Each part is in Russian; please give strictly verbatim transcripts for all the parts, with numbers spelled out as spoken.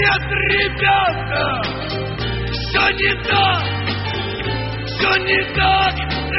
Нет, ребята, все не так, все не так,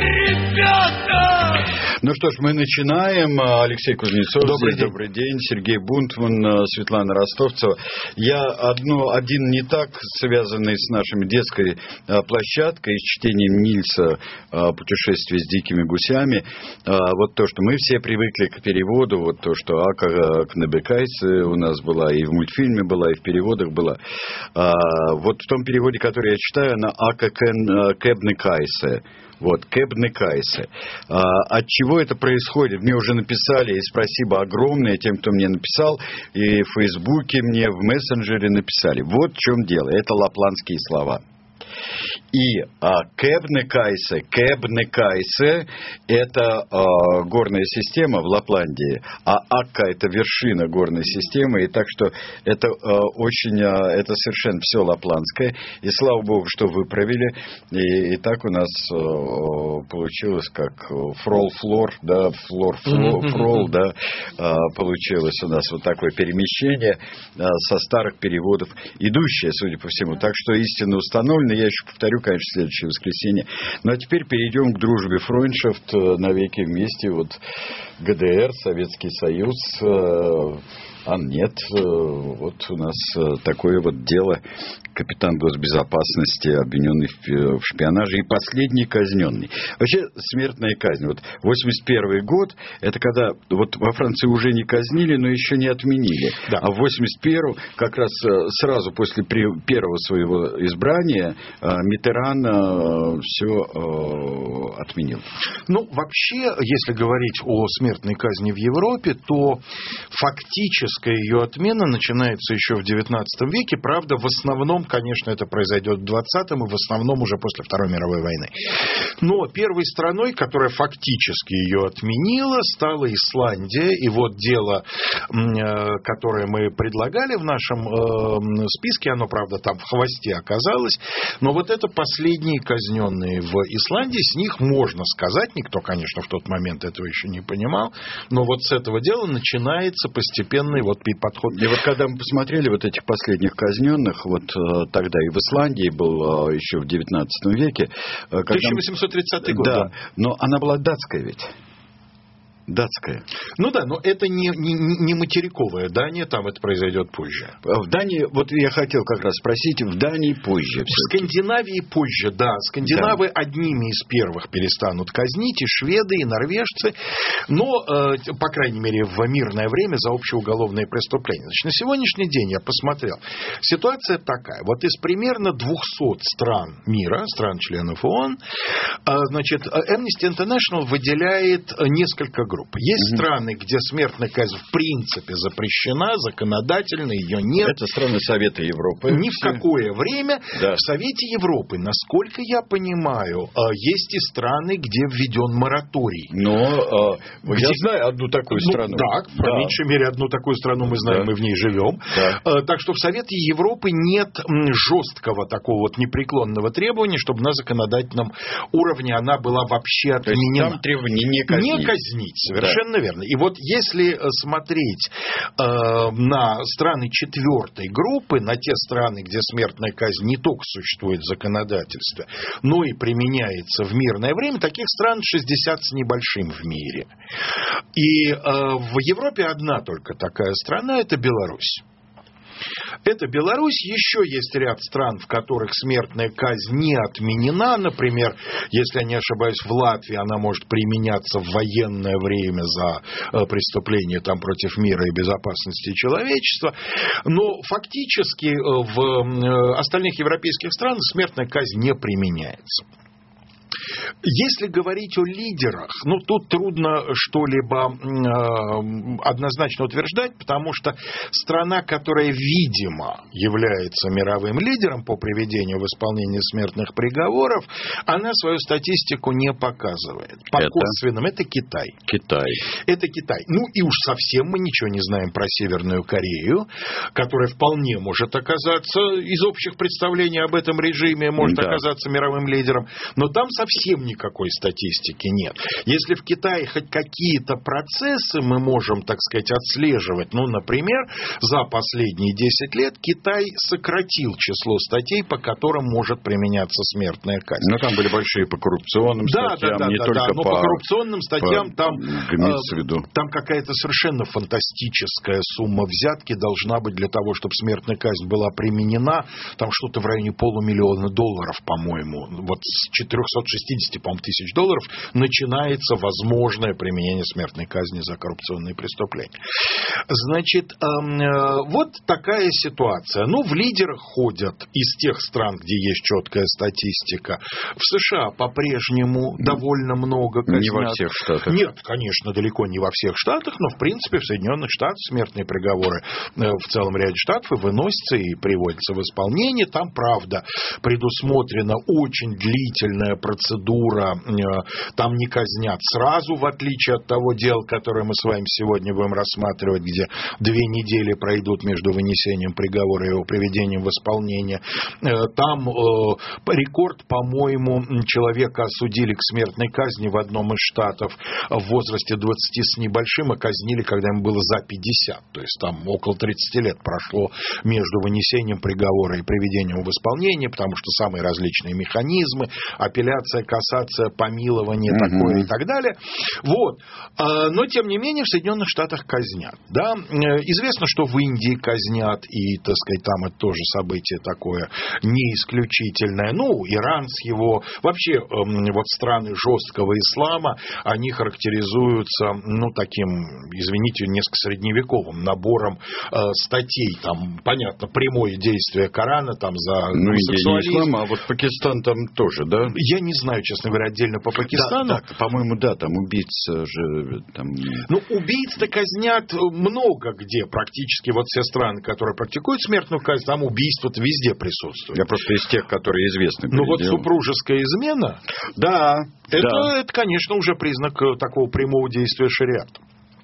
ребята. Ну что ж, мы начинаем. Алексей Кузнецов, добрый здесь день. Добрый день. Сергей Бунтман, Светлана Ростовцева. Я одно, один не так, связанный с нашей детской площадкой, с чтением Нильса «Путешествие с дикими гусями». Вот то, что мы все привыкли к переводу, вот то, что Ака Кнебекайсе у нас была, и в мультфильме была, и в переводах была. Вот в том переводе, который я читаю, она Ака Кебнекайсе. Вот, Кебнекайсе. А, от чего это происходит? Мне уже написали, и спасибо огромное тем, кто мне написал, и в Фейсбуке мне, в мессенджере написали. Вот в чем дело. Это лапландские слова. И а, Кебнекайсе, Кебнекайсе – это а, горная система в Лапландии, а Акка – это вершина горной системы, и так что это а, очень, а, это совершенно все лапландское, и слава богу, что выправили, и, и так у нас а, получилось как фрол-флор, да, флор-фрол, да, а, получилось у нас вот такое перемещение а, со старых переводов, идущее, судя по всему, так что истина установлена. Я еще повторю, конечно, в следующее воскресенье. Ну, а теперь перейдем к дружбе Фройндшафт, навеки вместе. Вот ГДР, Советский Союз. А нет, вот у нас такое вот дело. Капитан госбезопасности, обвиненный в шпионаже, и последний казненный. Вообще, смертная казнь. Вот восемьдесят первый год, это когда вот во Франции уже не казнили, но еще не отменили. Да. А в восемьдесят первом, как раз сразу после первого своего избрания, Миттеран все отменил. Ну, вообще, если говорить о смертной казни в Европе, то фактическая ее отмена начинается еще в девятнадцатом веке. Правда, в основном, конечно, это произойдет в двадцатом и в основном уже после Второй мировой войны. Но первой страной, которая фактически ее отменила, стала Исландия. И вот дело, которое мы предлагали в нашем списке, оно, правда, там в хвосте оказалось, но вот это последние казненные в Исландии, с них можно сказать, никто, конечно, в тот момент этого еще не понимал, но вот с этого дела начинается постепенный вот подход. И вот когда мы посмотрели вот этих последних казненных, вот тогда и в Исландии был еще в девятнадцатом веке. тысяча восемьсот тридцатый год. Да, да, но она была датская ведь. Датская. Ну да, но это не, не, не материковая Дания, там это произойдет позже. В Дании, вот я хотел как раз спросить, в Дании позже. В Скандинавии позже, да. Скандинавы да. одними из первых перестанут казнить, и шведы, и норвежцы, но, э, по крайней мере, в мирное время за общеуголовные преступления. Значит, на сегодняшний день я посмотрел. Ситуация такая. Вот из примерно двухсот стран мира, стран-членов ООН, э, значит, Amnesty International выделяет несколько групп. Есть угу. страны, где смертная казнь в принципе запрещена, законодательно ее нет. Это страны Совета Европы. Ни в какое время. Да. В Совете Европы, насколько я понимаю, есть и страны, где введен мораторий. Но где... я знаю одну такую ну, страну. Да, по да. меньшей мере одну такую страну мы знаем, да. мы в ней живем. Да. Так что в Совете Европы нет жесткого такого вот непреклонного требования, чтобы на законодательном уровне она была вообще отменена. Там требование не казнить. Не казнить. Совершенно да. верно. И вот если смотреть э, на страны четвертой группы, на те страны, где смертная казнь не только существует в законодательстве, но и применяется в мирное время, таких стран шестьдесят с небольшим в мире. И э, в Европе одна только такая страна – это Беларусь. Это Беларусь. Еще есть ряд стран, в которых смертная казнь не отменена. Например, если я не ошибаюсь, в Латвии она может применяться в военное время за преступления там, против мира и безопасности человечества. Но фактически в остальных европейских странах смертная казнь не применяется. Если говорить о лидерах, ну, тут трудно что-либо э, однозначно утверждать, потому что страна, которая, видимо, является мировым лидером по приведению в исполнение смертных приговоров, она свою статистику не показывает. По это? косвенным. Это Китай. Китай. Это Китай. Ну, и уж совсем мы ничего не знаем про Северную Корею, которая вполне может оказаться, из общих представлений об этом режиме, может да. оказаться мировым лидером. Но там совсем совсем никакой статистики нет. Если в Китае хоть какие-то процессы мы можем, так сказать, отслеживать, ну, например, за последние десять лет Китай сократил число статей, по которым может применяться смертная казнь. Но там были большие по коррупционным да, статьям, да, да, не да, только да, но по, по коррупционным статьям по, там, в виду. там какая-то совершенно фантастическая сумма взятки должна быть для того, чтобы смертная казнь была применена. Там что-то в районе полумиллиона долларов, по-моему. Вот с четырехсот шестидесяти, по-моему, тысяч долларов начинается возможное применение смертной казни за коррупционные преступления. Значит, вот такая ситуация. Ну, в лидерах ходят из тех стран, где есть четкая статистика. В США по-прежнему довольно много казнят. Не во всех штатах. Нет, конечно, далеко не во всех штатах, но, в принципе, в Соединенных Штатах смертные приговоры в целом ряде штатов и выносятся, и приводятся в исполнение. Там, правда, предусмотрена очень длительная процедура. Там не казнят сразу, в отличие от того дела, которое мы с вами сегодня будем рассматривать, где две недели пройдут между вынесением приговора и его приведением в исполнение. Там рекорд, по-моему, человека осудили к смертной казни в одном из штатов в возрасте двадцати с небольшим, и казнили, когда ему было за пятьдесят. То есть там около тридцати лет прошло между вынесением приговора и приведением в исполнение, потому что самые различные механизмы, апелляция, кассация, помилование, mm-hmm. такое и так далее. Вот. Но, тем не менее, в Соединенных Штатах казнят. Да? Известно, что в Индии казнят, и, так сказать, там это тоже событие такое не исключительное. Ну, Иран с его... Вообще, вот страны жесткого ислама, они характеризуются, ну, таким, извините, несколько средневековым набором э, статей. Там, понятно, прямое действие Корана там за ну, сексуализм. Индия не ислам, а вот Пакистан там тоже, да? Я не знаю, честно говоря, отдельно по Пакистану. Да, да, по-моему, да, там убийц же... Там... Ну, убийц-то казнят много где. Практически вот все страны, которые практикуют смертную казнь, там убийство-то везде присутствует. Я просто из тех, которые известны. Ну, вот супружеская измена... Да, это, да. это, конечно, уже признак такого прямого действия шариата.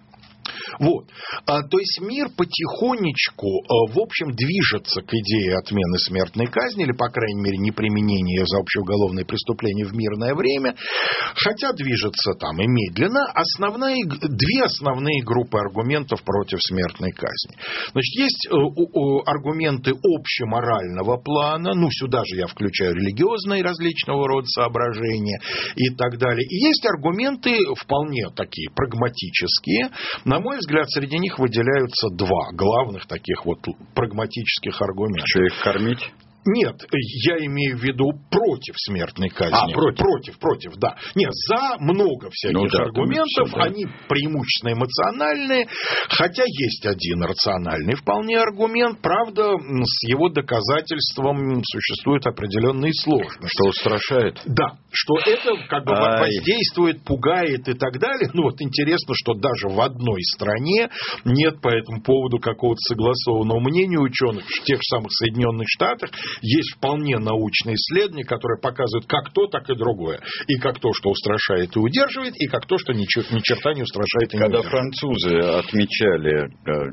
Вот. А, то есть мир потихонечку, а, в общем, движется к идее отмены смертной казни, или, по крайней мере, неприменения ее за общеуголовные преступления в мирное время, хотя движется там и медленно. Основные, две основные группы аргументов против смертной казни. Значит, есть э, э, аргументы общеморального плана, ну, сюда же я включаю религиозные различного рода соображения и так далее. И есть аргументы вполне такие прагматические. На мой взгляд, среди них выделяются два главных таких вот прагматических аргумента. Что, их кормить? Нет, я имею в виду против смертной казни. А, против. Против, против, да. Нет, за много всяких ну, да, аргументов, все, да. Они преимущественно эмоциональные, хотя есть один рациональный вполне аргумент, правда, с его доказательством существуют определенные сложности. Что устрашает? Да, что это как бы Ай. воздействует, пугает и так далее. Ну вот интересно, что даже в одной стране нет по этому поводу какого-то согласованного мнения ученых, в тех же самых Соединенных Штатах есть вполне научные исследования, которые показывают как то, так и другое. И как то, что устрашает и удерживает, и как то, что ни, ни черта не устрашает и не Когда удерживает. французы отмечали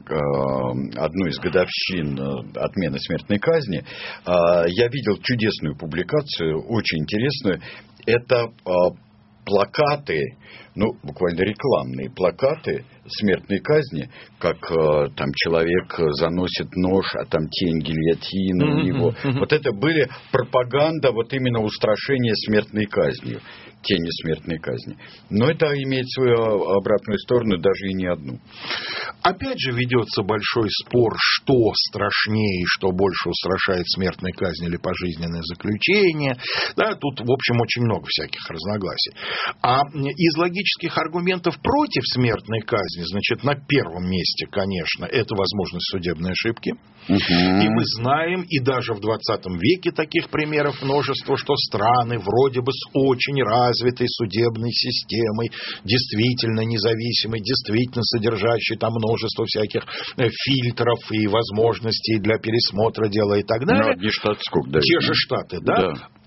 одну из годовщин отмены смертной казни, я видел чудесную публикацию, очень интересную. Это плакаты, ну, буквально рекламные плакаты смертной казни, как э, там человек заносит нож, а там тень гильотины mm-hmm. у него. Mm-hmm. Вот это были пропаганда вот именно устрашения смертной казнью, тени смертной казни. Но это имеет свою обратную сторону, даже и не одну. Опять же ведется большой спор, что страшнее, что больше устрашает смертной казнь или пожизненное заключение. Да, тут, в общем, очень много всяких разногласий. А из логических аргументов против смертной казни, значит, на первом месте, конечно, это возможность судебной ошибки. Угу. И мы знаем, и даже в двадцатом веке таких примеров множество, что страны вроде бы с очень развитой судебной системой, действительно независимой, действительно содержащей там множество всяких фильтров и возможностей для пересмотра дела и так далее. Но одни штаты сколько, да, те же штаты, да? да.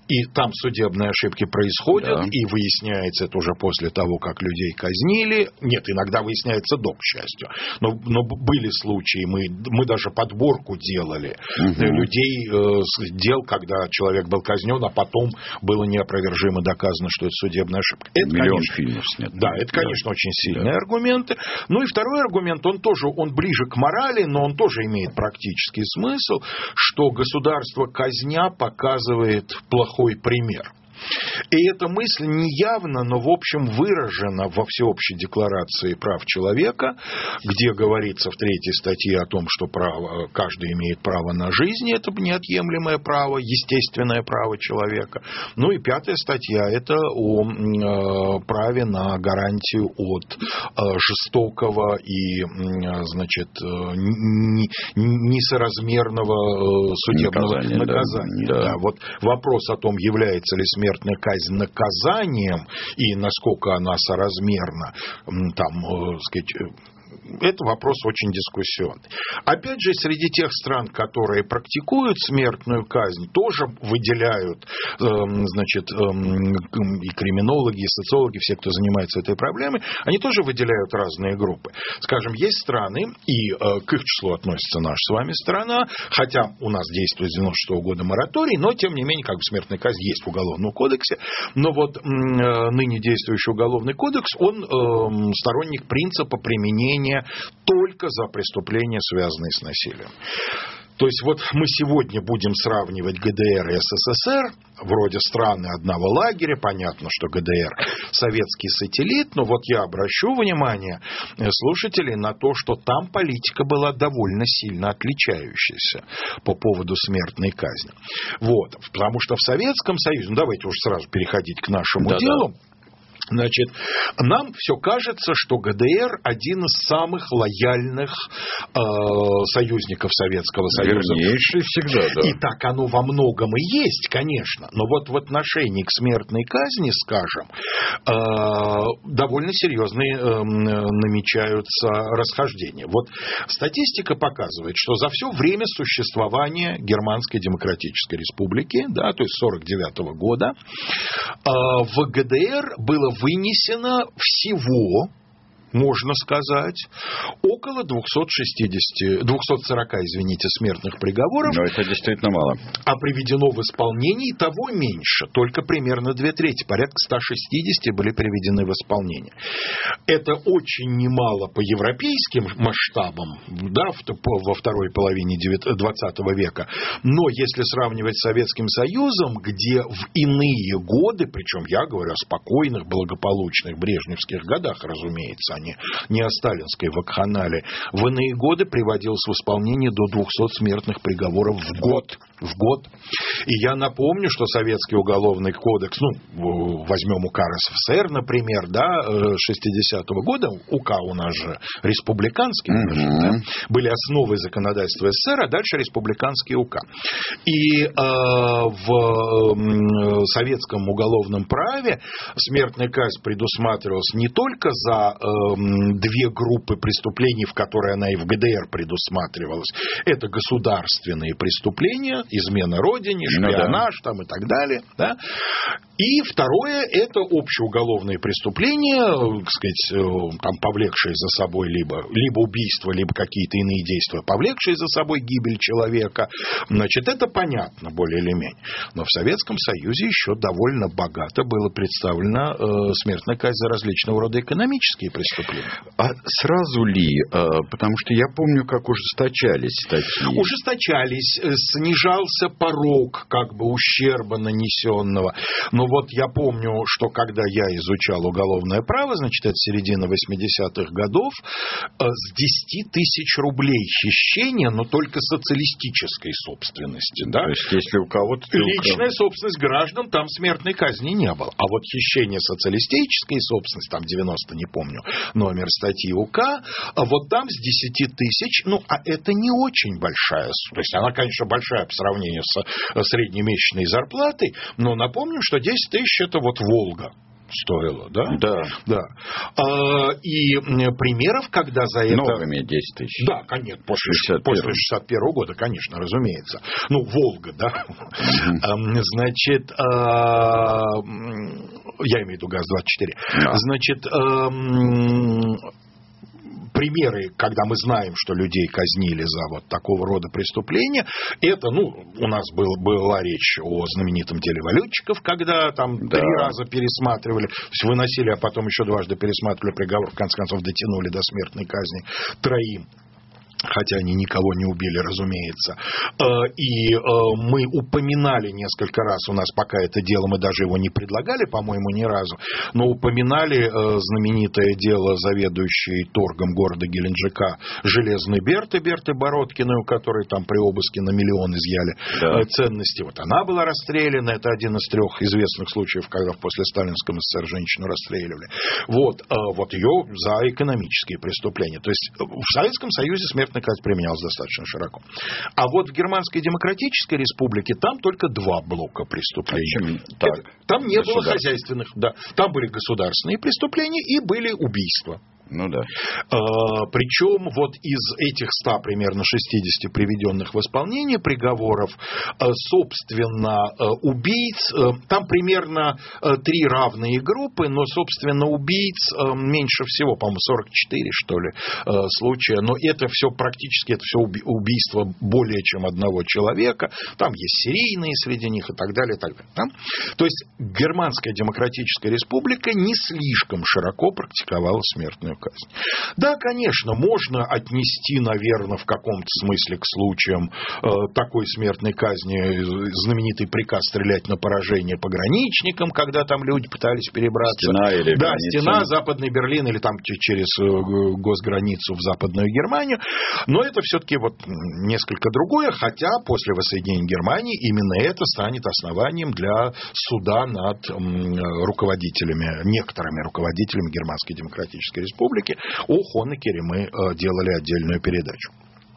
и там судебные ошибки происходят, да. и выясняется это уже после того, как людей казнили. Нет, иногда выясняется до, к счастью. Но, но были случаи, мы, мы даже подборку делали угу. людей, э, дел, когда человек был казнен, а потом было неопровержимо доказано, что это судебная ошибка. Это, Миллион конечно, фильмов снят. Да, это, конечно, да. очень сильные да. аргументы. Ну и второй аргумент, он тоже, он ближе к морали, но он тоже имеет практический смысл, что государство казня показывает плохой пример. И эта мысль неявно, но в общем выражена во Всеобщей декларации прав человека, где говорится в третьей статье о том, что право, каждый имеет право на жизнь, это неотъемлемое право, естественное право человека. Ну и пятая статья, это о э, праве на гарантию от э, жестокого и э, значит, э, не, несоразмерного э, судебного наказания. наказания. Да. Да. Вот вопрос о том, является ли смерть смертная казнь наказанием и насколько она соразмерна, там, э, сказать, это вопрос очень дискуссионный. Опять же, среди тех стран, которые практикуют смертную казнь, тоже выделяют, э, значит, э, и криминологи, и социологи, все, кто занимается этой проблемой, они тоже выделяют разные группы. Скажем, есть страны, и э, к их числу относится наша с вами страна, хотя у нас действует с девяносто шестого года мораторий, но, тем не менее, как бы смертная казнь есть в Уголовном кодексе, но вот э, ныне действующий Уголовный кодекс, он э, сторонник принципа применения только за преступления, связанные с насилием. То есть вот мы сегодня будем сравнивать ГДР и СССР, вроде страны одного лагеря, понятно, что ГДР советский сателлит, но вот я обращу внимание слушателей на то, что там политика была довольно сильно отличающаяся по поводу смертной казни. Вот, потому что в Советском Союзе, ну давайте уж сразу переходить к нашему да, делу, да. Значит, нам все кажется, что ГДР один из самых лояльных э, союзников Советского Союза. Вернейший всегда, да. И так оно во многом и есть, конечно. Но вот в отношении к смертной казни, скажем, э, довольно серьезные э, намечаются расхождения. Вот статистика показывает, что за все время существования Германской Демократической Республики, да, то есть сорок девятого года, э, в ГДР было вынесено всего, можно сказать, около двухсот шестидесяти, двухсот сорока, извините, смертных приговоров. Но это действительно мало. А приведено в исполнение того меньше, только примерно две трети, порядка ста шестидесяти были приведены в исполнение. Это очень немало по европейским масштабам, да, во второй половине двадцатого века, но если сравнивать с Советским Союзом, где в иные годы, причем я говорю о спокойных, благополучных брежневских годах, разумеется, не, не о сталинской вакханалии, в иные годы приводилось в исполнение до двухсот смертных приговоров в год. В год. И я напомню, что Советский уголовный кодекс, ну, возьмем УК РСФСР, например, да, шестидесятого года, УК у нас же республиканский, mm-hmm. да, были основы законодательства СССР, а дальше республиканский УК. И э, в советском уголовном праве смертная казнь предусматривалась не только за э, две группы преступлений, в которые она и в ГДР предусматривалась. Это государственные преступления, измена родине, шпионаж, ну, да. там и так далее. Да? И второе, это общеуголовные преступления, так сказать, там, повлекшие за собой либо, либо убийство, либо какие-то иные действия, повлекшие за собой гибель человека. Значит, это понятно более или менее. Но в Советском Союзе еще довольно богато было представлено э, смертная казнь за различного рода экономические преступления. А сразу ли? Потому что я помню, как ужесточались статьи. Ужесточались, снижался порог как бы ущерба нанесенного. Но вот я помню, что когда я изучал уголовное право, значит, это середина восьмидесятых годов, с десяти тысяч рублей хищения, но только социалистической собственности. Да? То есть, если у кого-то... Личная собственность граждан, там смертной казни не было. А вот хищение социалистической собственности, там девяносто, не помню, номер статьи УК, вот там с десяти тысяч, ну, а это не очень большая сумма. То есть, она, конечно, большая по сравнению с среднемесячной зарплатой, но напомним, что десять тысяч это вот Волга. стоило, да? Да. Да. А, и примеров, когда за это... Новыми десять тысяч. Да, конечно, после шестьдесят первого года, конечно, разумеется. Ну, Волга, да. Mm-hmm. Значит, я имею в виду ГАЗ-двадцать четыре. Yeah. Значит, примеры, когда мы знаем, что людей казнили за вот такого рода преступления, это, ну, у нас был, была речь о знаменитом деле валютчиков, когда там да. три раза пересматривали, то есть выносили, а потом еще дважды пересматривали приговор, в конце концов дотянули до смертной казни троим. Хотя они никого не убили, разумеется. И мы упоминали несколько раз, у нас пока это дело, мы даже его не предлагали, по-моему, ни разу, но упоминали знаменитое дело заведующей торгом города Геленджика Железной Берты, Берты Бородкиной, у которой там при обыске на миллион изъяли да. ценности. Вот она была расстреляна, это один из трех известных случаев, когда после сталинского СССР женщину расстреливали. Вот, вот ее за экономические преступления. То есть в Советском Союзе смерть казнь применялась достаточно широко. А вот в Германской Демократической Республике там только два блока преступлений. Так, там не было хозяйственных, да. Там были государственные преступления и были убийства. Ну да. А, причем вот из этих ста примерно шестидесяти приведенных в исполнение приговоров, собственно, убийц, там примерно три равные группы, но, собственно, убийц меньше всего, по-моему, сорок четыре, что ли, случая. Но это все практически, это все убийство более чем одного человека. Там есть серийные среди них и так далее. И так далее да? То есть Германская Демократическая Республика не слишком широко практиковала смертную казнь. Да, конечно, можно отнести, наверное, в каком-то смысле к случаям э, такой смертной казни знаменитый приказ стрелять на поражение пограничникам, когда там люди пытались перебраться. Стена или да, граница. Стена, Западный Берлин или там через госграницу в Западную Германию. Но это все-таки вот несколько другое, хотя после воссоединения Германии именно это станет основанием для суда над м, руководителями, некоторыми руководителями Германской Демократической Республики. О Хонекере мы э, делали отдельную передачу.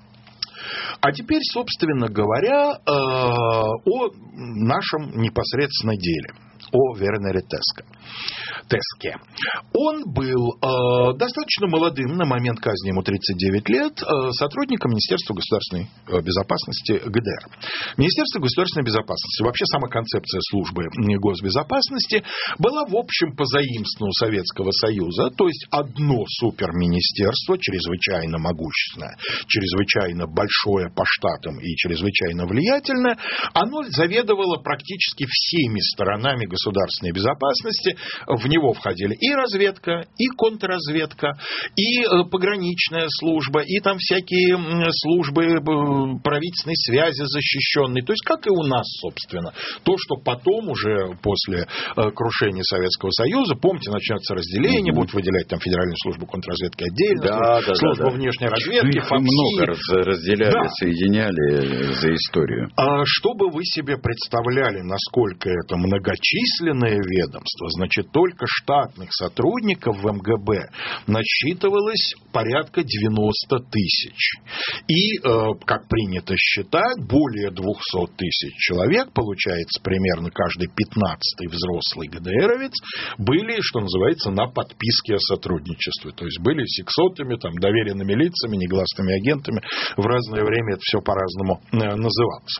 А теперь, собственно говоря, э, о нашем непосредственно деле, о Вернере Теске. Теске. Он был э, достаточно молодым, на момент казни ему тридцать девять лет, э, сотрудником Министерства государственной безопасности ГДР. Министерство государственной безопасности, вообще сама концепция службы госбезопасности была, в общем, позаимствована у Советского Союза, то есть одно суперминистерство, чрезвычайно могущественное, чрезвычайно большое по штатам и чрезвычайно влиятельное, оно заведовало практически всеми сторонами государственной безопасности. В него входили и разведка, и контрразведка, и пограничная служба, и там всякие службы правительственной связи защищенные. То есть, как и у нас, собственно. То, что потом уже после крушения Советского Союза, помните, начнется разделение, mm-hmm. будут выделять там Федеральную службу контрразведки отдельно, да, службу, да, службу да, да. внешней разведки, их много разделяли, да. соединяли за историю. А чтобы вы себе представляли, насколько это многочисленное ведомство, значит, только штатных сотрудников в МГБ насчитывалось порядка девяносто тысяч. И, как принято считать, более двухсот тысяч человек, получается, примерно каждый пятнадцатый взрослый ГДРовец, были, что называется, на подписке о сотрудничестве. То есть были сексотами, там, доверенными лицами, негласными агентами. В разное время это все по-разному называлось.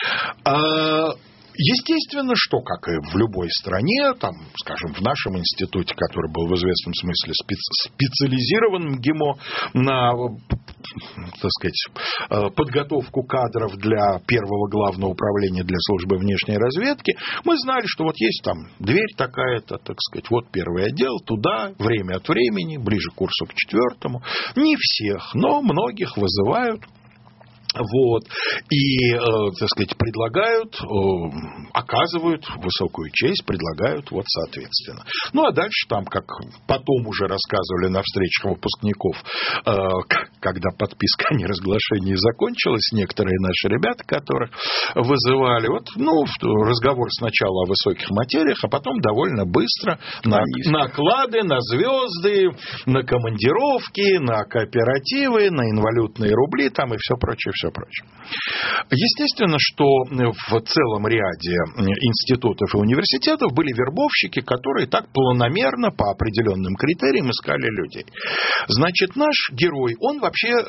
Естественно, что, как и в любой стране, там, скажем, в нашем институте, который был в известном смысле специ- специализирован МГИМО на, так сказать, подготовку кадров для первого главного управления для службы внешней разведки, мы знали, что вот есть там дверь такая-то, так сказать, вот первый отдел, туда, время от времени, ближе к курсу к четвертому. Не всех, но многих вызывают. Вот, и, э, так сказать, предлагают, э, оказывают высокую честь, предлагают, вот, соответственно. Ну, а дальше там, как потом уже рассказывали на встречах выпускников, э, когда подписка о неразглашении закончилась, некоторые наши ребята, которых вызывали, вот, ну, разговор сначала о высоких материях, а потом довольно быстро на наклады, на звезды, на командировки, на кооперативы, на инвалютные рубли там и все прочее, все прочее. Естественно, что в целом ряде институтов и университетов были вербовщики, которые так планомерно по определенным критериям искали людей. Значит, наш герой, он вообще э,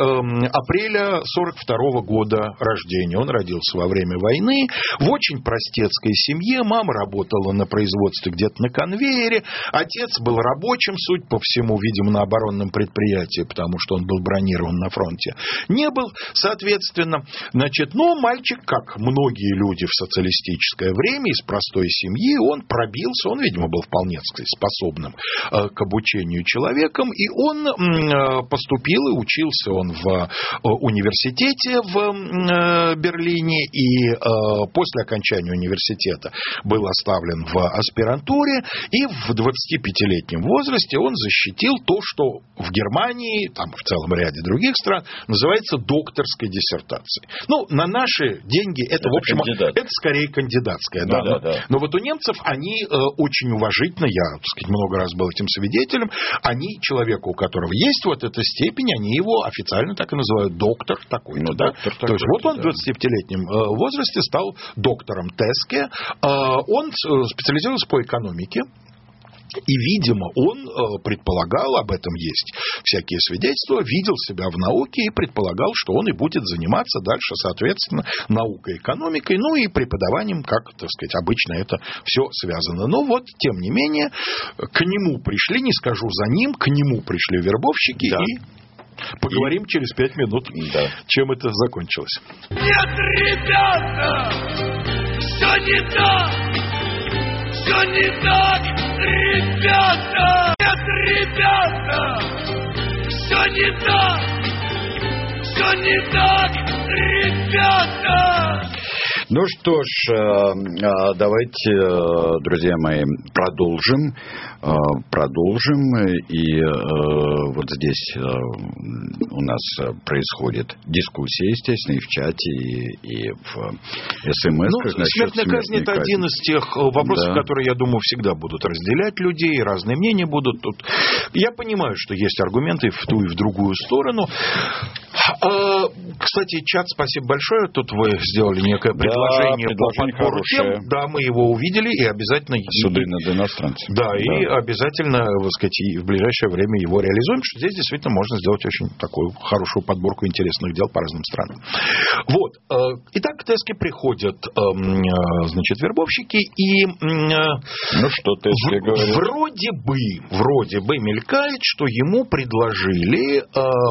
апреля сорок второго года рождения. Он родился во время войны в очень простецкой семье. Мама работала на производстве где-то на конвейере. Отец был рабочим, суть по всему, видимо, на оборонном предприятии, потому что он был бронирован на фронте. Не был, соответственно. Значит, но мальчик, как многие люди в социалистическое время, из простой семьи, он пробился, он, видимо, был вполне, так сказать, способным э, к обучению человеком, и он э, поступил, и учился он в э, университете в э, Берлине, и э, после окончания университета был оставлен в аспирантуре, и в двадцатипятилетнем возрасте он защитил то, что в Германии, там в целом ряде других стран, называется докторской диссертацией. Ну, на наши деньги это, это в общем, кандидат. Это скорее кандидатская. Ну, да, да, да. Но вот у немцев они э, очень уважительно, я, так сказать, много раз был этим свидетелем, они, человеку, у которого есть вот эта степень, они его официально так и называют доктор такой-то. Ну, да? доктор такой-то, то есть вот он да. в двадцатипятилетнем э, возрасте стал доктором Теске. Э, он специализировался по экономике. И, видимо, он э, предполагал, об этом есть всякие свидетельства, видел себя в науке и предполагал, что он и будет заниматься дальше, соответственно, наукой, экономикой, ну и преподаванием, как, так сказать, обычно это все связано. Но вот, тем не менее, к нему пришли, не скажу за ним, к нему пришли вербовщики да. и... Поговорим и... через пять минут, да. чем это закончилось. Нет, ребята, все не так, все не так, ребята. Нет, ребята, все не так, все не так, ребята. Ну что ж, давайте, друзья мои, продолжим. Продолжим. И вот здесь у нас происходит дискуссия, естественно, и в чате, и, и в СМС. Ну, смертная казнь – это казни. один из тех вопросов, да. которые, я думаю, всегда будут разделять людей, разные мнения будут. Тут. Я понимаю, что есть аргументы в ту и в другую сторону. Кстати, чат, спасибо большое. Тут вы сделали некое предложение, да, предложение по подбору тем. Да, мы его увидели и обязательно... Суды над иностранцами. Да, да, и обязательно, так сказать, в ближайшее время его реализуем, что здесь действительно можно сделать очень такую хорошую подборку интересных дел по разным странам. Вот. Итак, к Теске приходят, значит, вербовщики и... Ну, что Теске говорит? Вроде бы, вроде бы мелькает, что ему предложили...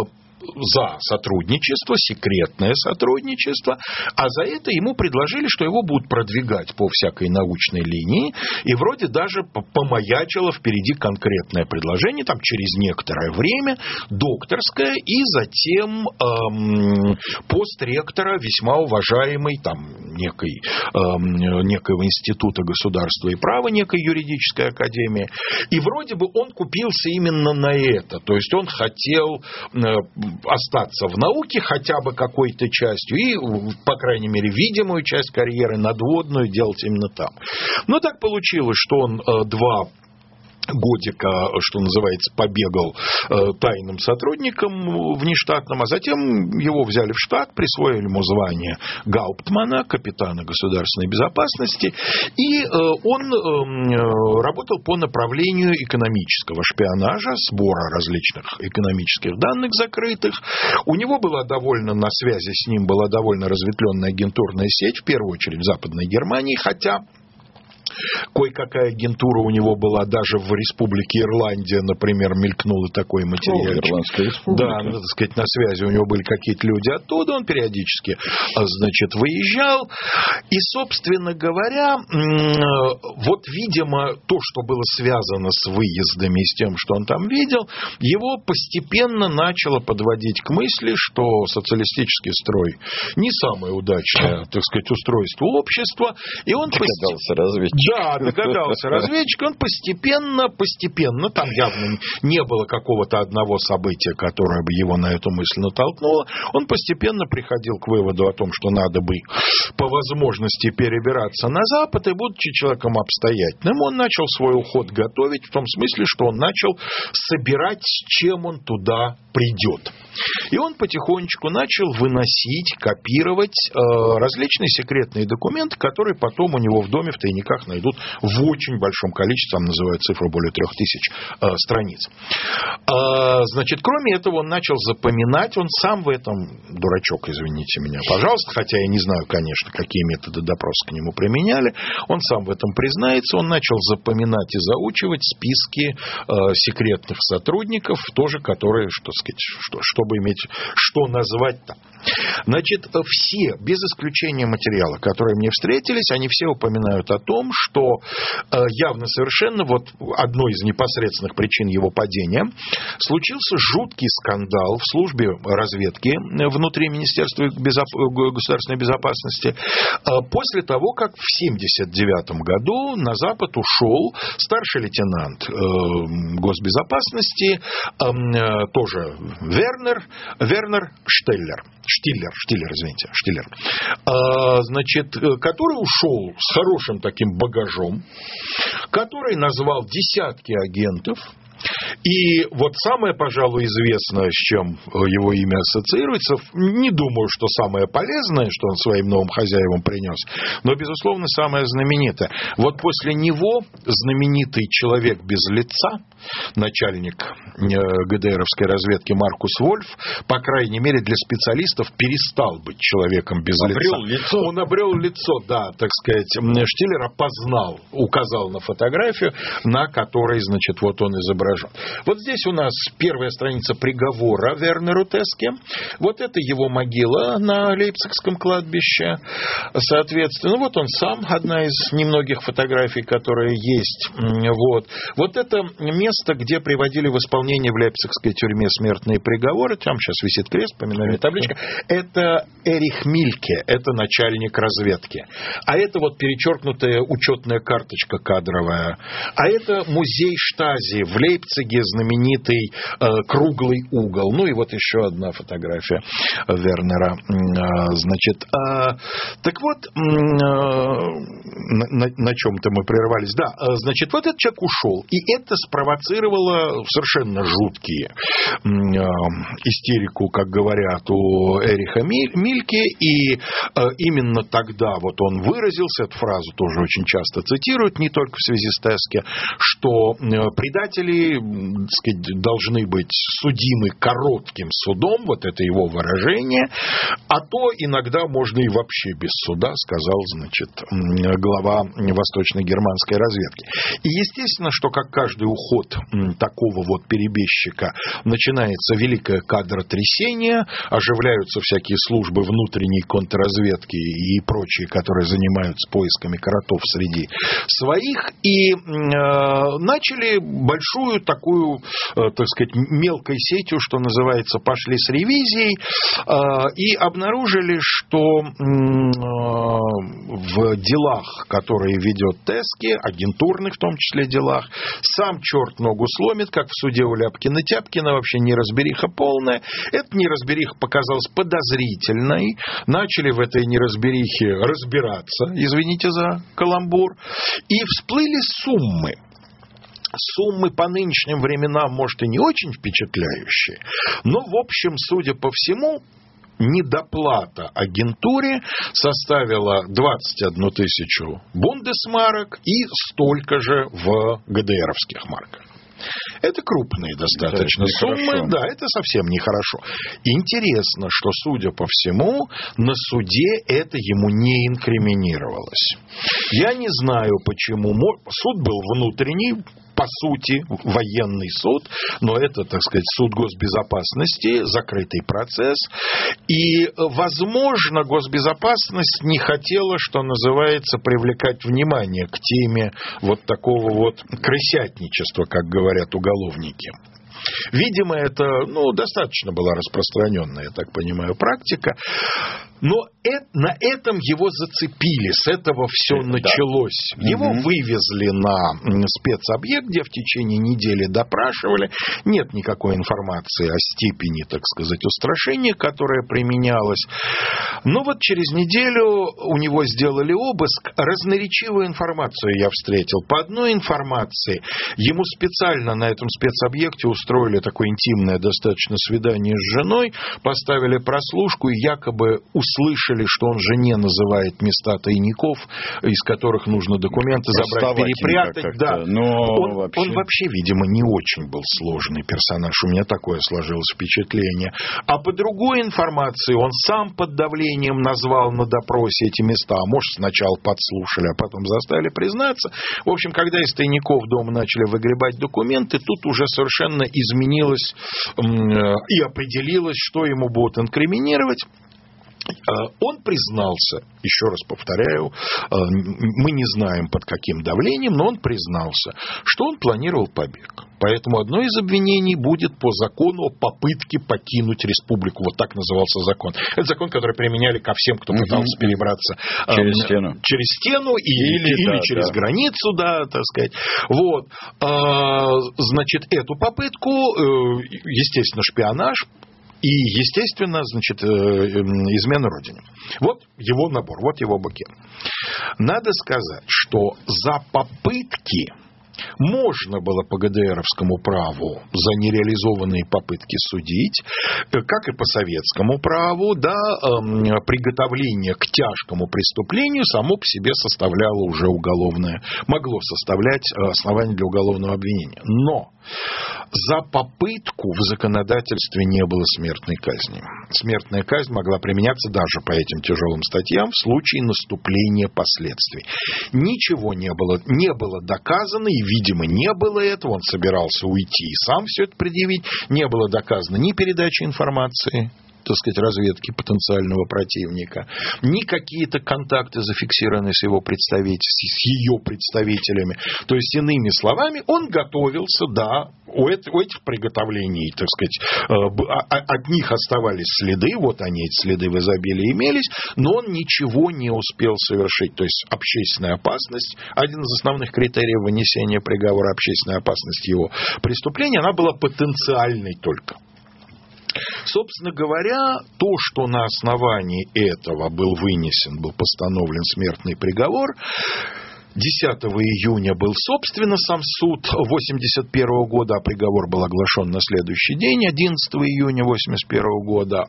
за сотрудничество, секретное сотрудничество, а за это ему предложили, что его будут продвигать по всякой научной линии, и вроде даже помаячило впереди конкретное предложение, там через некоторое время, докторское, и затем эм, пост ректора, весьма уважаемый, там, некой, эм, некого института государства и права, некой юридической академии, и вроде бы он купился именно на это, то есть он хотел э, остаться в науке хотя бы какой-то частью и, по крайней мере, видимую часть карьеры надводную делать именно там. Но так получилось, что он э, два годика, что называется, побегал э, тайным сотрудником внештатным, а затем его взяли в штат, присвоили ему звание гауптмана, капитана государственной безопасности, и э, он э, работал по направлению экономического шпионажа, сбора различных экономических данных закрытых. У него была довольно, на связи с ним была довольно разветвленная агентурная сеть, в первую очередь в Западной Германии, хотя кое-какая агентура у него была даже в Республике Ирландия, например, мелькнул и такой материальчик. О, да, надо сказать, на связи у него были какие-то люди оттуда, он периодически, значит, выезжал. И, собственно говоря, вот, видимо, то, что было связано с выездами и с тем, что он там видел, его постепенно начало подводить к мысли, что социалистический строй не самое удачное, так сказать, устройство общества, и он постепенно... разведчик. Да, догадался разведчик. Он постепенно, постепенно, там явно не было какого-то одного события, которое бы его на эту мысль натолкнуло. Он постепенно приходил к выводу о том, что надо бы по возможности перебираться на Запад, и, будучи человеком обстоятельным, он начал свой уход готовить в том смысле, что он начал собирать, с чем он туда придет. И он потихонечку начал выносить, копировать э, различные секретные документы, которые потом у него в доме в тайниках найдут в очень большом количестве, там называют цифру более трех тысяч э, страниц. Э, значит, кроме этого, он начал запоминать, он сам в этом дурачок, извините меня, пожалуйста, хотя я не знаю, конечно, какие методы допроса к нему применяли, он сам в этом признается, он начал запоминать и заучивать списки э, секретных сотрудников, тоже которые, что сказать, что, чтобы иметь, что назвать-то. Значит, все, без исключения материала, которые мне встретились, они все упоминают о том, что э, явно совершенно, вот одной из непосредственных причин его падения, случился жуткий скандал в службе разведки внутри Министерства безоп... государственной безопасности э, после того, как в семьдесят девятом году на Запад ушел старший лейтенант э, госбезопасности, э, тоже Вернер, Вернер Штеллер. Штиллер, Штиллер, извините, Штиллер, а, значит, который ушел с хорошим таким багажом, который назвал десятки агентов. И вот самое, пожалуй, известное, с чем его имя ассоциируется, не думаю, что самое полезное, что он своим новым хозяевам принес, но, безусловно, самое знаменитое. Вот после него знаменитый человек без лица, начальник ГДРовской разведки Маркус Вольф, по крайней мере, для специалистов перестал быть человеком без обрел лица. лицо. Он обрел лицо, да, так сказать. Штиллер опознал, указал на фотографию, на которой, значит, вот он изображен. Вот здесь у нас первая страница приговора Вернеру Теске. Вот это его могила на Лейпцигском кладбище. Соответственно, вот он сам, одна из немногих фотографий, которые есть. Вот, вот это место, где приводили в исполнение в Лейпцигской тюрьме смертные приговоры. Там сейчас висит крест, поминальная табличка. Это Эрих Мильке, это начальник разведки. А это вот перечеркнутая учетная карточка кадровая. А это музей Штази в Лейпциге. Знаменитый э, круглый угол. Ну и вот еще одна фотография Вернера. Э, значит, э, так вот, э, на, на чем-то мы прервались. Да, э, значит, вот этот человек ушел. И это спровоцировало совершенно жуткие э, истерику, как говорят, у Эриха Мильке. И э, именно тогда вот он выразился, эту фразу тоже очень часто цитируют, не только в связи с Теске, что э, предатели, так сказать, должны быть судимы коротким судом, вот это его выражение, а то иногда можно и вообще без суда, сказал, значит, глава восточно-германской разведки. И естественно, что как каждый уход такого вот перебежчика начинается великое кадротрясение, оживляются всякие службы внутренней контрразведки и прочие, которые занимаются поисками коротов среди своих, и э, начали большую такую, так сказать, мелкой сетью, что называется, пошли с ревизией и обнаружили, что в делах, которые ведет Теске, агентурных в том числе делах, сам черт ногу сломит, как в суде у Ляпкина-Тяпкина, вообще неразбериха полная. Эта неразбериха показалась подозрительной. Начали в этой неразберихе разбираться, извините за каламбур, и всплыли суммы. Суммы по нынешним временам, может, и не очень впечатляющие, но, в общем, судя по всему, недоплата агентуре составила двадцать одну тысячу бундесмарок и столько же в ГДРовских марках. Это крупные достаточно да, суммы, да, это совсем нехорошо. Интересно, что, судя по всему, на суде это ему не инкриминировалось. Я не знаю, почему. Суд был внутренний, по сути, военный суд, но это, так сказать, суд госбезопасности, закрытый процесс. И, возможно, госбезопасность не хотела, что называется, привлекать внимание к теме вот такого вот крысятничества, как говорят уголовники. Видимо, это, ну, достаточно была распространенная, я так понимаю, практика. Но это, на этом его зацепили, с этого все это началось. Да. Его угу. вывезли на спецобъект, где в течение недели допрашивали. Нет никакой информации о степени, так сказать, устрашения, которая применялась. Но вот через неделю у него сделали обыск. Разноречивую информацию я встретил. По одной информации, ему специально на этом спецобъекте устроили такое интимное достаточно свидание с женой, поставили прослушку и якобы услышали, что он жене называет места тайников, из которых нужно документы забрать, перепрятать. Да. Но он, вообще... он вообще, видимо, не очень был сложный персонаж. У меня такое сложилось впечатление. А по другой информации, он сам под давлением назвал на допросе эти места. А может, сначала подслушали, а потом заставили признаться. В общем, когда из тайников дома начали выгребать документы, тут уже совершенно изменилось и определилось, что ему будут инкриминировать. Он признался, еще раз повторяю, мы не знаем под каким давлением, но он признался, что он планировал побег. Поэтому одно из обвинений будет по закону о попытке покинуть республику. Вот так назывался закон. Это закон, который применяли ко всем, кто пытался угу. перебраться через э, стену, через стену или, или, или да, через да. границу, да, так сказать. Вот. Значит, эту попытку, естественно, шпионаж, и, естественно, значит, измена Родине. Вот его набор, вот его букет. Надо сказать, что за попытки можно было по ГДРовскому праву за нереализованные попытки судить, как и по советскому праву, да, приготовление к тяжкому преступлению само по себе составляло уже уголовное, могло составлять основание для уголовного обвинения. Но за попытку в законодательстве не было смертной казни. Смертная казнь могла применяться даже по этим тяжелым статьям в случае наступления последствий. Ничего не было, не было доказано, и, видимо, не было этого. Он собирался уйти и сам все это предъявить. Не было доказано ни передачи информации, так сказать, разведки потенциального противника, ни какие-то контакты зафиксированы с его представителями, с ее представителями. То есть, иными словами, он готовился, да, у этих приготовлений, так сказать, от них оставались следы, вот они, эти следы в изобилии имелись, но он ничего не успел совершить. То есть, общественная опасность, один из основных критериев вынесения приговора, общественная опасность его преступления, она была потенциальной только. Собственно говоря, то, что на основании этого был вынесен, был постановлен смертный приговор, десятого июня был, собственно, сам суд восемьдесят первого года, а приговор был оглашен на следующий день, одиннадцатого июня восемьдесят первого года,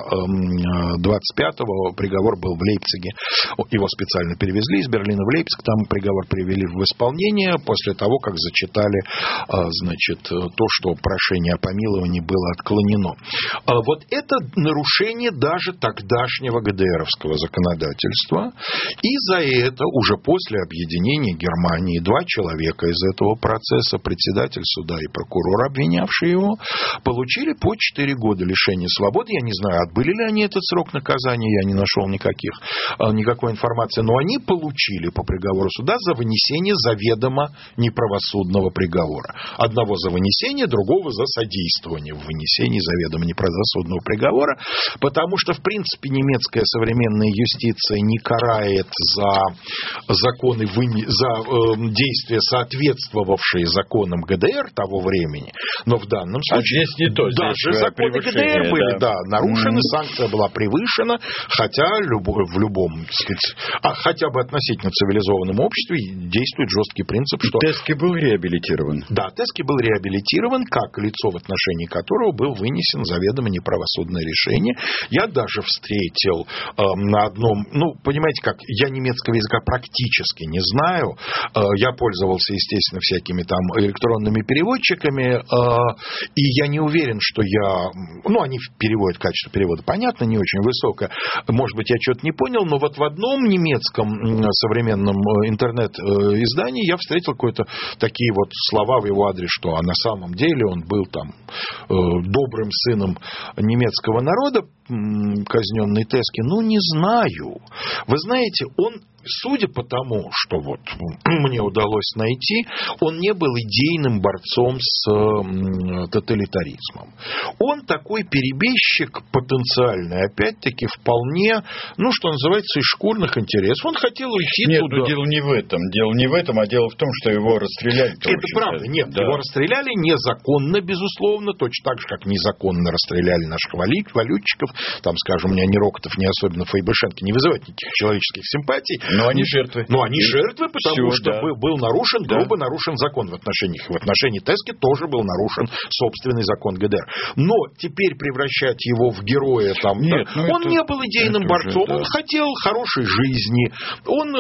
а двадцать пятого приговор был в Лейпциге. Его специально перевезли из Берлина в Лейпциг, там приговор привели в исполнение после того, как зачитали, значит, то, что прошение о помиловании было отклонено. Вот это нарушение даже тогдашнего ГДРовского законодательства, и за это уже после объединения Германии два человека из этого процесса, председатель суда и прокурор, обвинявшие его, получили по четыре года лишения свободы. Я не знаю, отбыли ли они этот срок наказания, я не нашел никаких, никакой информации, но они получили по приговору суда за вынесение заведомо неправосудного приговора. Одного за вынесение, другого за содействование в вынесении заведомо неправосудного приговора, потому что, в принципе, немецкая современная юстиция не карает за законы в за э, действия, соответствовавшие законам ГДР того времени, но в данном случае а здесь не то, даже законы ГДР были, да, да нарушены, mm-hmm. санкция была превышена, хотя любо, в любом, так сказать, а, хотя бы относительно цивилизованном обществе действует жесткий принцип, что... Тески был реабилитирован. Да, Тески был реабилитирован как лицо, в отношении которого был вынесен заведомо неправосудное решение. Я даже встретил э, на одном, ну, понимаете как, я немецкого языка практически не знаю. Я пользовался, естественно, всякими там электронными переводчиками, и я не уверен, что я... Ну, они переводят, качество перевода, понятно, не очень высокое. Может быть, я что-то не понял, но вот в одном немецком современном интернет-издании я встретил какие-то такие вот слова в его адрес, что а на самом деле он был там добрым сыном немецкого народа. казненный Теске? Ну, не знаю. Вы знаете, он... Судя по тому, что вот мне удалось найти, он не был идейным борцом с тоталитаризмом. Он такой перебежчик потенциальный, опять-таки, вполне, ну, что называется, из шкурных интересов. Он хотел уйти нет, туда. Нет, дело не в этом. Дело не в этом, а дело в том, что его расстреляли. Это правда. Нет, да. Его расстреляли незаконно, безусловно, точно так же, как незаконно расстреляли наших валютчиков. Там, скажем, ни Рокотов, ни особенно Фейбышенко не вызывают никаких человеческих симпатий. Но они жертвы. Но они жертвы, потому Все, что да. был нарушен, да. грубо нарушен закон в отношении их. В отношении Теске тоже был нарушен собственный закон ГДР. Но теперь превращать его в героя там... Нет, да, ну он это, не был идейным борцом, уже, да. он хотел хорошей жизни, он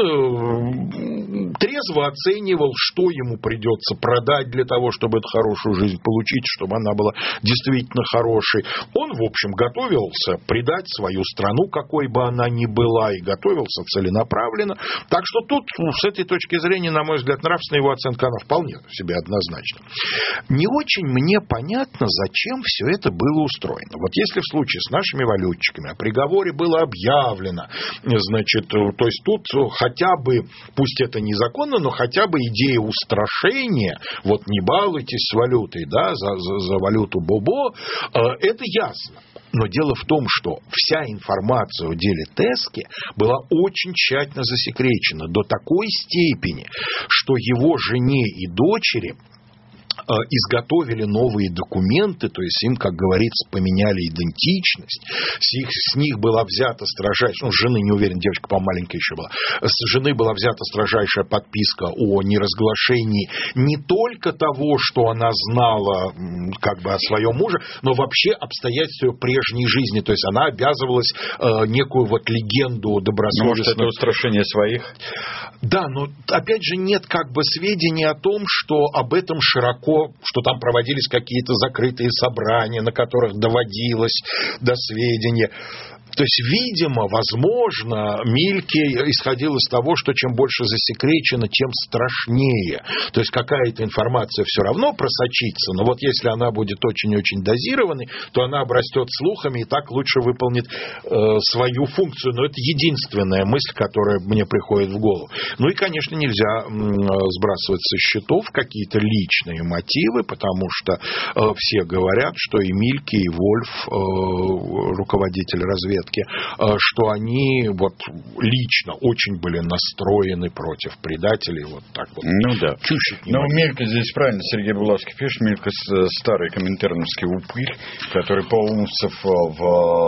э, трезво оценивал, что ему придется продать для того, чтобы эту хорошую жизнь получить, чтобы она была действительно хорошей. Он, в общем, готовился предать свою страну, какой бы она ни была, и готовился целенаправленно. Так что тут, ну, с этой точки зрения, на мой взгляд, нравственная его оценка, она вполне себе однозначна. Не очень мне понятно, зачем все это было устроено. Вот если в случае с нашими валютчиками о приговоре было объявлено, значит, то есть тут хотя бы, пусть это незаконно, но хотя бы идея устрашения, вот не балуйтесь с валютой, да, за, за, за валюту бобо, это ясно. Но дело в том, что вся информация о деле Теске была очень тщательно засекречена до такой степени, что его жене и дочери изготовили новые документы, то есть им, как говорится, поменяли идентичность, с, их, с них была взята строжайшая, ну, с жены, не уверен, девочка, по-моему, маленькая еще была, с жены была взята строжайшая подписка о неразглашении не только того, что она знала как бы о своем муже, но вообще обстоятельств ее прежней жизни, то есть она обязывалась э, некую вот легенду добросовестную. Может, это устрашение своих? Да, но опять же нет как бы сведений о том, что об этом широко, что там проводились какие-то закрытые собрания, на которых доводилось до сведения. То есть, видимо, возможно, Мильке исходил из того, что чем больше засекречено, тем страшнее. То есть, какая-то информация все равно просочится, но вот если она будет очень-очень дозированной, то она обрастет слухами и так лучше выполнит э, свою функцию. Но это единственная мысль, которая мне приходит в голову. Ну и, конечно, нельзя э, сбрасывать со счетов какие-то личные мотивы, потому что э, все говорят, что и Мильке, и Вольф, э, руководитель разведки, что они вот лично очень были настроены против предателей. Вот так вот. Ну да. Чуть-чуть. Но Милька здесь правильно, Сергей Булавский пишет, Милька старый коминтерновский упырь, который Паумцев в,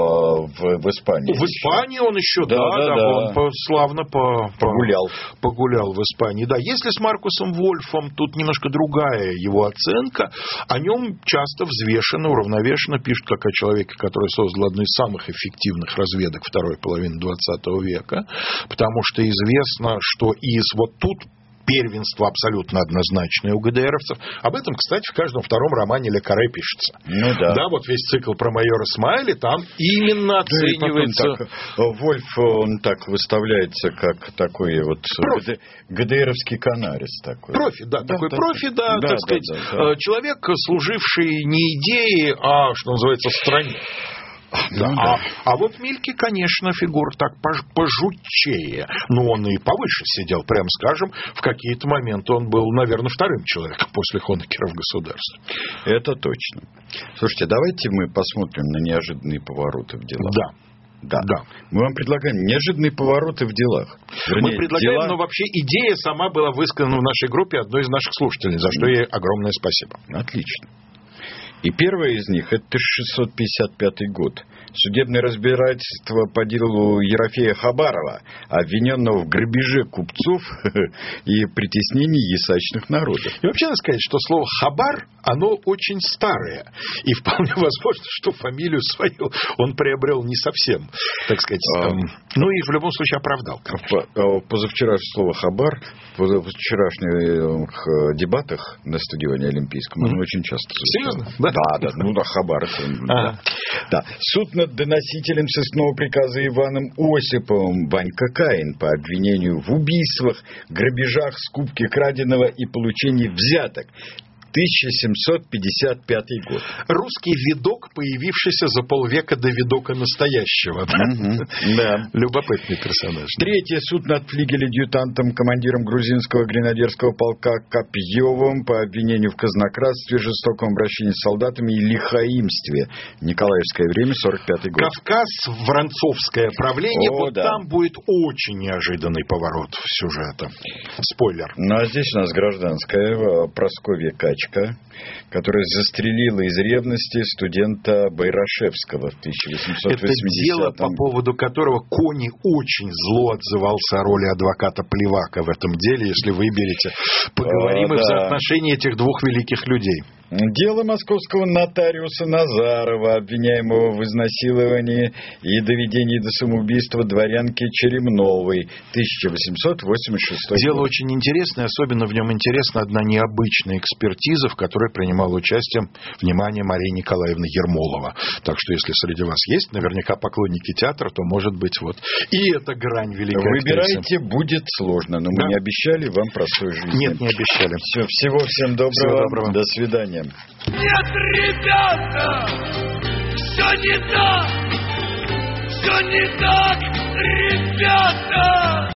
в, в Испании. В Испании он еще, да, да, да, да. он по, славно по, погулял. По, погулял в Испании. Да, если с Маркусом Вольфом тут немножко другая его оценка, о нем часто взвешенно, уравновешенно пишут, как о человеке, который создал одну из самых эффективных разведок второй половины двадцатого века, потому что известно, что из вот тут первенство абсолютно однозначное у ГДРовцев. Об этом, кстати, в каждом втором романе Ле Карре пишется. Ну да. Да, вот весь цикл про майора Смайли, там именно оценивается... Да, так, Вольф, он так выставляется, как такой вот профи. ГДРовский канарис такой. Профи, да, да такой да, профи, да, да, так да, сказать, да, да, да. человек, служивший не идее, а, что называется, стране. Да. Ну, а, да. а вот Мильке, конечно, фигура так пожутчее. Но он и повыше сидел, прямо скажем. В какие-то моменты он был, наверное, вторым человеком после Хонекера в государстве. Это точно. Слушайте, давайте мы посмотрим на неожиданные повороты в делах. Да. Да. да. Мы вам предлагаем неожиданные повороты в делах. Вернее, мы предлагаем, дела... но вообще идея сама была высказана в нашей группе одной из наших слушателей, за что ей огромное спасибо. Отлично. И первая из них – это тысяча шестьсот пятьдесят пятый год. Судебное разбирательство по делу Ерофея Хабарова, обвиненного в грабеже купцов и притеснении ясачных народов. И вообще надо сказать, что слово «хабар», оно очень старое. И вполне возможно, что фамилию свою он приобрел не совсем, так сказать. А, там, ну и в любом случае оправдал. Позавчерашнее слово «хабар» в позавчерашних дебатах на стадионе Олимпийском оно mm-hmm. очень часто звучало. Серьезно? Да, да, да. Ну да, хабар. Да. Да. Суд над доносителем сыскного приказа Иваном Осиповым Ванька Каин по обвинению в убийствах, грабежах, скупке краденого и получении взяток. тысяча семьсот пятьдесят пятый год. Русский видок, появившийся за полвека до видока настоящего. Да. Любопытный персонаж. Третий суд над флигель-адъютантом, командиром грузинского гренадерского полка Копьевым по обвинению в казнократстве, жестоком обращении с солдатами и лихаимстве. Николаевское время, сорок пятый год. Кавказ, Воронцовское правление. О, вот да. там будет очень неожиданный поворот сюжета. Спойлер. Ну, а здесь у нас гражданская Прасковья Качка, которая застрелила из ревности студента Байрашевского в тысяча восемьсот восьмидесятом. Это дело, по поводу которого Кони очень зло отзывался о роли адвоката Плевака в этом деле. Если выберете, поговорим О, и да. взаимоотношении этих двух великих людей. Дело московского нотариуса Назарова, обвиняемого в изнасиловании и доведении до самоубийства дворянки Черемновой, тысяча восемьсот восемьдесят шестой Дело год. очень интересное, особенно в нем интересна одна необычная экспертиза, в которой принимала участие, внимание, Мария Николаевна Ермолова. Так что, если среди вас есть наверняка поклонники театра, то, может быть, вот и эта грань великой Выбирайте, актрисы. будет сложно, но Да. мы не обещали вам простой жизни. Нет, не обещали. Все, всего всем доброго. Всего доброго. До свидания. Нет, ребята, все не так, все не так, ребята.